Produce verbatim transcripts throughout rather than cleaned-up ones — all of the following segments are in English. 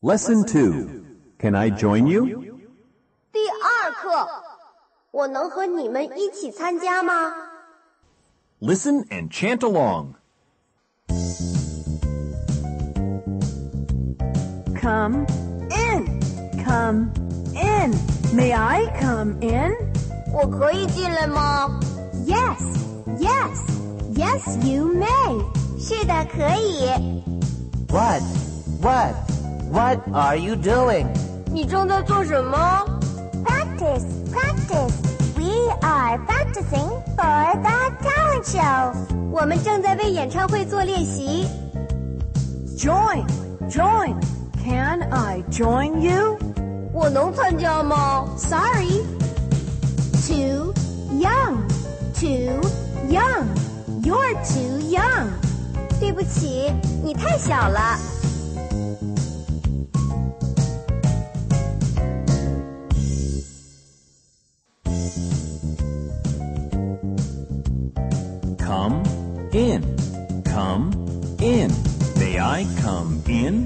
Lesson two. Can I join you? 第二课，我能和你们一起参加吗？ Listen and chant along. Come in, come in. May I come in? 我可以进来吗？ Yes, yes, yes you may. 是的，可以。 What? What? What are you doing? 你正在做什么？ Practice, practice. We are practicing for the talent show. 我们正在为演唱会做练习。 Join, join. Can I join you? 我能参加吗？ Sorry. Too young, too young. You're too young. 对不起，你太小了。 Come in. Come in. May I come in?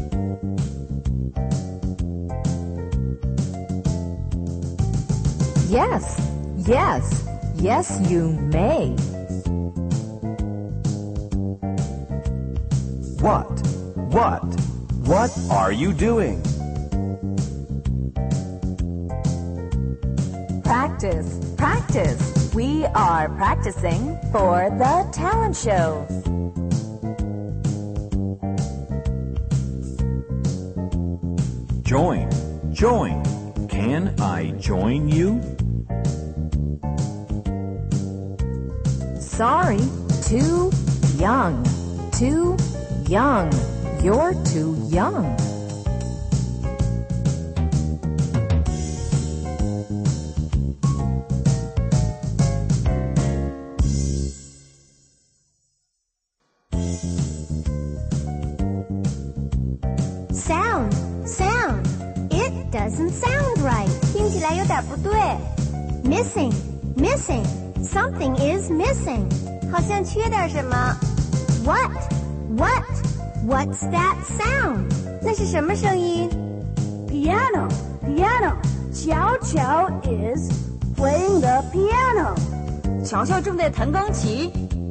Yes, yes, yes you may. What? What? What are you doing? Practice, practice. We are practicing for the talent show. Join. Join. Can I join you? Sorry, too young, too young. You're too young. Sound, sound. It doesn't sound right. 听起来有点不对， Missing, missing. Something is missing. 好像缺点什么。 What? What? What's that sound? 那是什么声音？ Piano, piano. Qiao Qiao is playing the piano. 乔乔正在弹钢琴。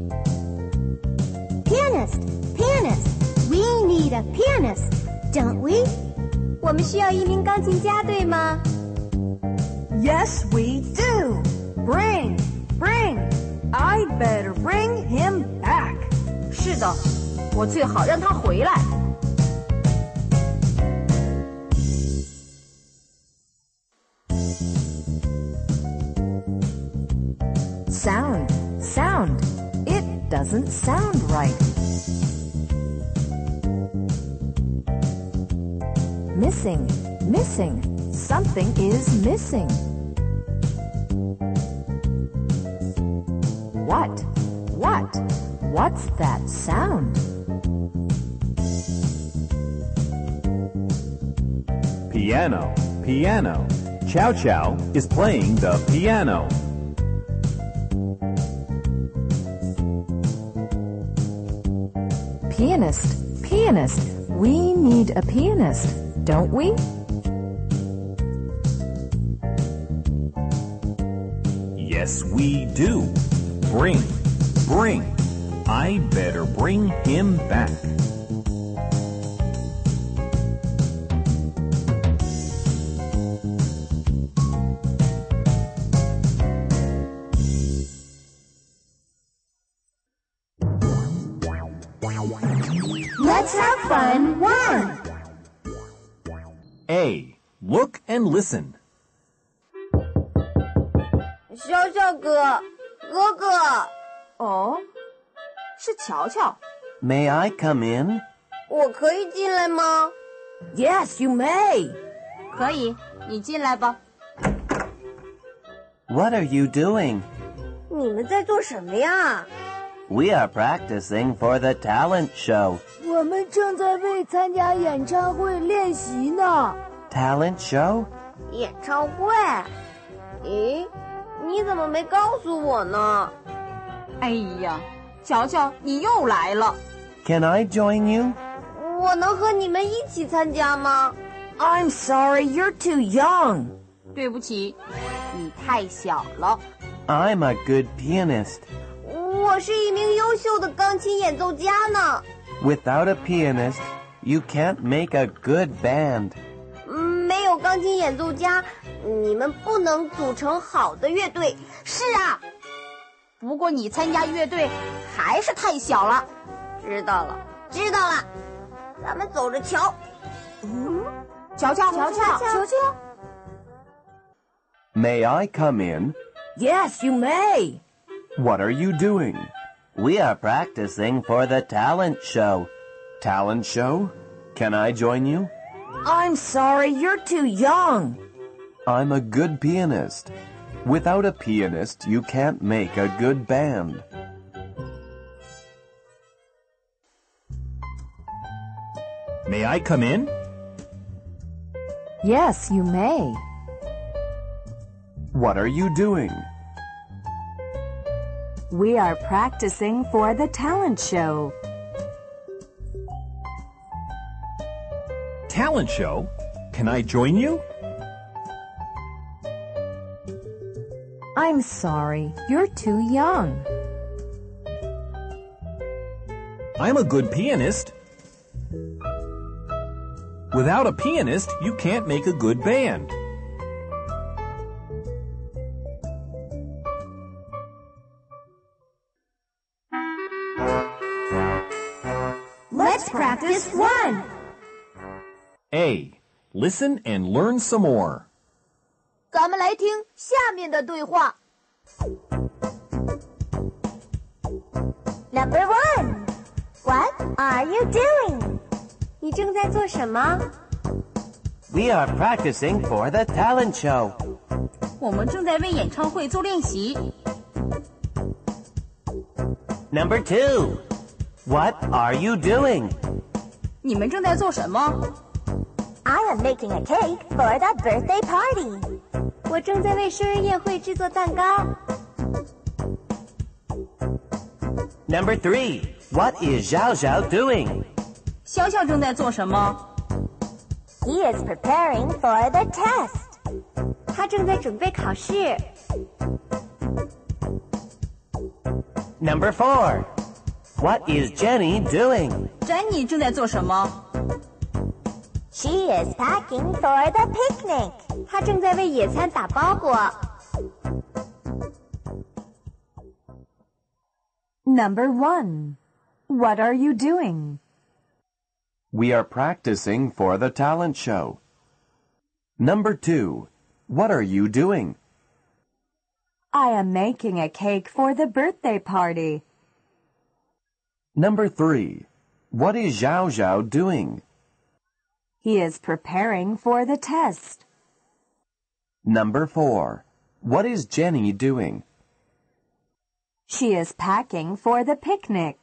Pianist, pianist. We need a pianist, don't we? 我们需要一名钢琴家，对吗？ Yes, we do. Bring, bring. I'd better bring him back. 是的，我最好让他回来。Sound, sound. It doesn't sound right. Missing, missing. Something is missing. What? What? What's that sound? Piano. Piano. Chow Chow is playing the piano. Pianist, pianist. We need a pianist, don't we? Yes, we do. Bring. Bring. I better bring him back. Let's have fun. One. A. Look and listen. 小小哥，哥哥。 哦，是乔乔。 May I come in? 我可以进来吗？ Yes, you may. 可以，你进来吧。 What are you doing? 你们在做什么呀？ We are practicing for the talent show. 我们正在为参加演唱会练习呢。 Talent show? 演唱会？咦，你怎么没告诉我呢？ 哎呀，乔乔，你又来了。 Can I join you? 我能和你们一起参加吗？ I'm sorry, you're too young. 对不起，你太小了。 I'm a good pianist. 我是一名优秀的钢琴演奏家呢。 Without a pianist, you can't make a good band. 嗯，没有钢琴演奏家，你们不能组成好的乐队。 是啊，不过你参加乐队还是太小了。 知道了，知道了，咱们走着瞧。 嗯，瞧瞧，瞧瞧，瞧瞧。 May I come in? Yes, you may. What are you doing? We are practicing for the talent show. Talent show? Can I join you? I'm sorry, you're too young. I'm a good pianist. Without a pianist, you can't make a good band. May I come in? Yes, you may. What are you doing? We are practicing for the talent show. Talent show? Can I join you? I'm sorry, you're too young. I'm a good pianist. Without a pianist, you can't make a good band. Let's practice one. A. Listen and learn some more. 咱们来听下面的对话。 Number one. What are you doing? 你正在做什么？ We are practicing for the talent show. 我们正在为演唱会做练习。 Number two. What are you doing? 你们正在做什么？ I am making a cake for the birthday party. 我正在为生日宴会制作蛋糕。 Number three. What is Zhao Zhao doing? 潇潇正在做什么？ He is preparing for the test. 他正在准备考试。 Number four. What is Jenny doing? 珍妮正在做什么？ She is packing for the picnic. 他正在为野餐打包裹。 Number one. What are you doing? We are practicing for the talent show. Number two. What are you doing? I am making a cake for the birthday party. Number three. What is Zhao Zhao doing? He is preparing for the test. Number four. What is Jenny doing? She is packing for the picnic.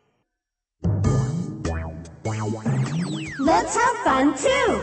Let's have fun too.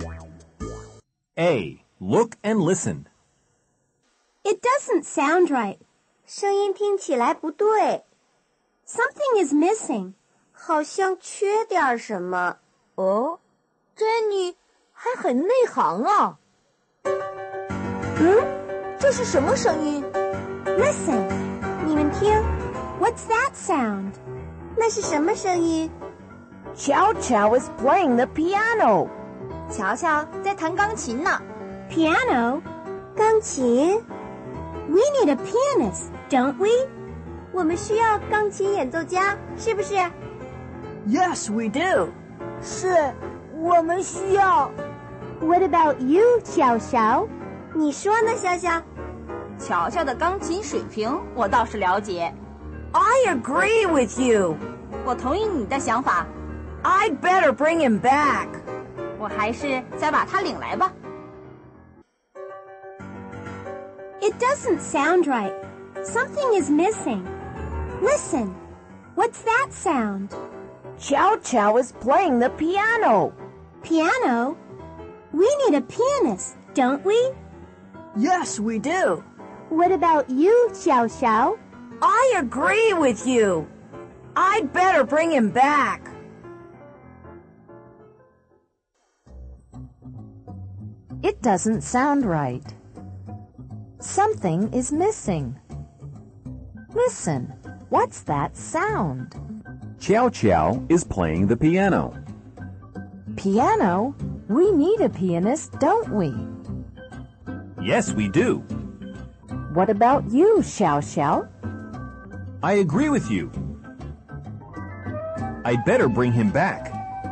A. Look and listen. It doesn't sound right. 声音听起来不对， Something is missing. 好像缺点什么。 哦，珍妮还很内行啊。 嗯， 这是什么声音？ Listen. 你们听， What's that sound? 那是什么声音？ Chow Chow is playing the piano. 乔乔在弹钢琴呢。 Piano? 钢琴。 We need a pianist, don't we? 我们需要钢琴演奏家，是不是？ Yes, we do. 是，我们需要。 What about you, Xiao Xiao? 你说呢，潇潇？ 乔乔的钢琴水平我倒是了解。 I agree with you. 我同意你的想法。 I'd better bring him back. 我还是再把他领来吧。 It doesn't sound right. Something is missing. Listen. What's that sound? Chow Chow is playing the piano. Piano? We need a pianist, don't we? Yes, we do. What about you, Xiao Xiao? I agree with you. I'd better bring him back. It doesn't sound right. Something is missing. Listen, what's that sound? Qiao Qiao is playing the piano. Piano? We need a pianist, don't we? Yes, we do. What about you, Xiao Xiao? I agree with you. I'd better bring him back.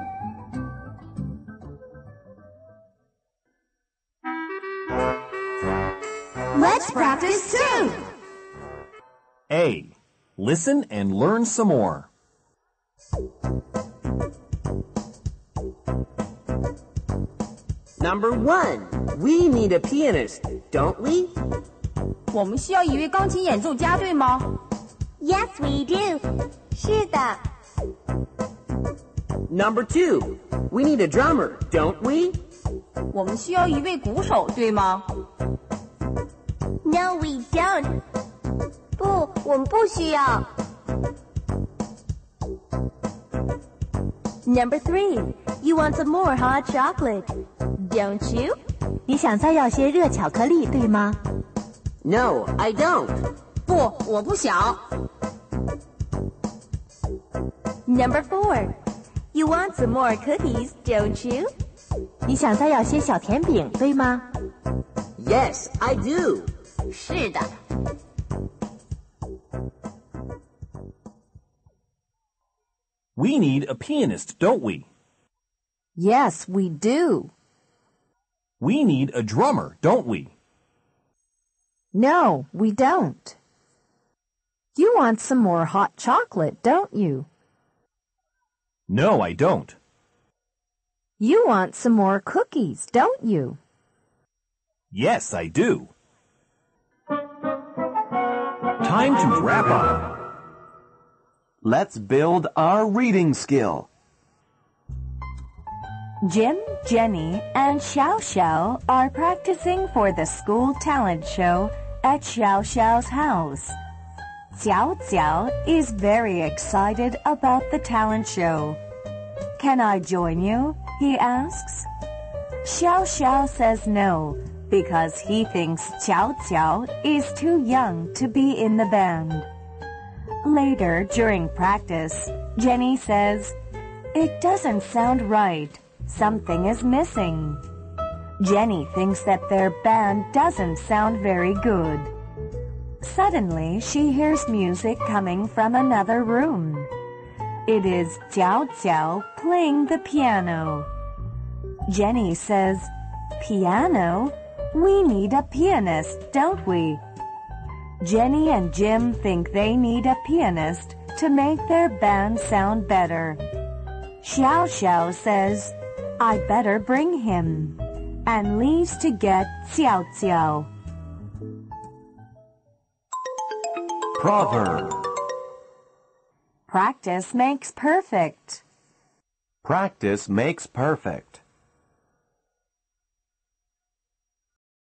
Let's practice too. A. Listen and learn some more. Number one, we need a pianist, don't we? 我们需要一位钢琴演奏家，对吗？ Yes, we do. 是的。 Number two, we need a drummer, don't we? 我们需要一位鼓手，对吗？ No, we don't. 不，我们不需要。 Number three, you want some more hot chocolate, don't you? 你想再要些热巧克力，对吗？ No, I don't. 不，我不想。 Number four, you want some more cookies, don't you? 你想再要些小甜饼，对吗？ Yes, I do. 是的。 We need a pianist, don't we? Yes, we do. We need a drummer, don't we? No, we don't. You want some more hot chocolate, don't you? No, I don't. You want some more cookies, don't you? Yes, I do. Time to wrap up. Let's build our reading skill. Jim, Jenny, and Xiao Xiao are practicing for the school talent show at Xiao Xiao's house. Xiao Xiao is very excited about the talent show. Can I join you? He asks. Xiao Xiao says no, because he thinks Xiao Xiao is too young to be in the band. Later, during practice, Jenny says, "It doesn't sound right. Something is missing." Jenny thinks that their band doesn't sound very good. Suddenly, she hears music coming from another room. It is Jiao Jiao playing the piano. Jenny says, "Piano? We need a pianist, don't we?" Jenny and Jim think they need a pianist to make their band sound better. Xiao Xiao says, "I better bring him," and leaves to get Xiao Xiao. Proverb. Practice makes perfect. Practice makes perfect.